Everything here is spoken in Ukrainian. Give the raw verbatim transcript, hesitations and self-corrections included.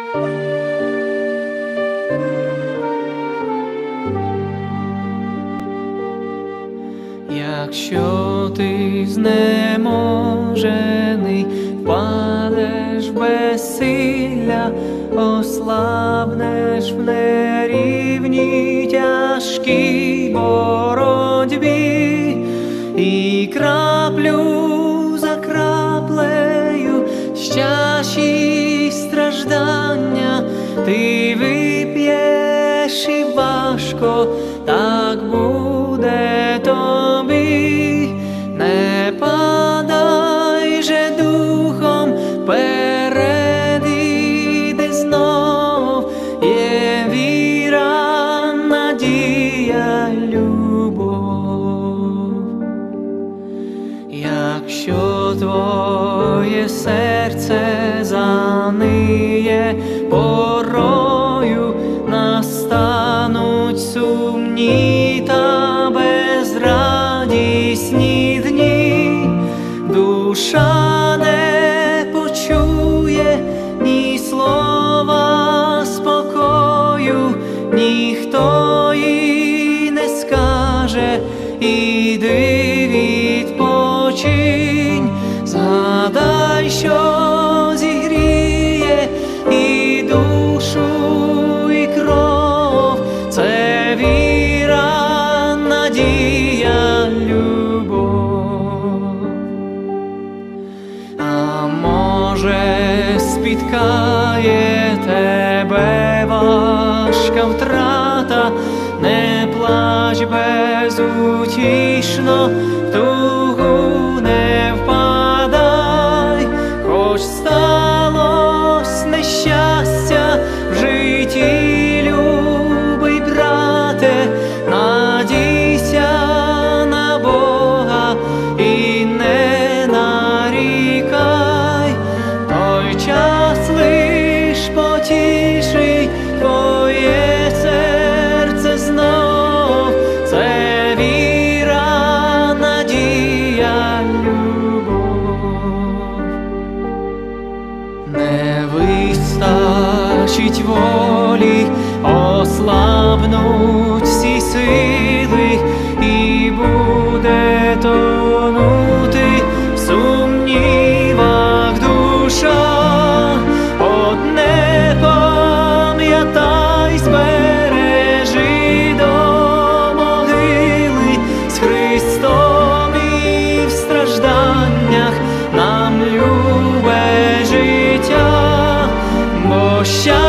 Якщо ти знеможений, впадеш в безсилля, ослабнеш в нерівній тяжкій боротьбі, і краплю за краплею з чаші страждання ти вип'єш, і важко так буде тобі. Не падай же духом, вперед іди знов, є віра, надія, любов. Якщо твоє серце заниє, порою настануть сумні та безрадісні дні, душа не почує ні слова спокою, ніхто їй не скаже: іди відпочинь. Згадай, що зігріє і душу, і кров — це віра, надія, любов. А може, спіткає тебе важка втрата, не плач безутішно, в тугу не впадай. Хоч сталось нещастя в житті, любий брате, надійся на Бога і не нарікай. Той час лиш потішить твоє серце знов, це віра, надія, любов. Не вистачить волі, ослабнуть всі сили, і буде тонути в сумнівах душа. Одне пам'ятай, збережи до могили, з Христом і в стражданнях нам любе життя, бо щастя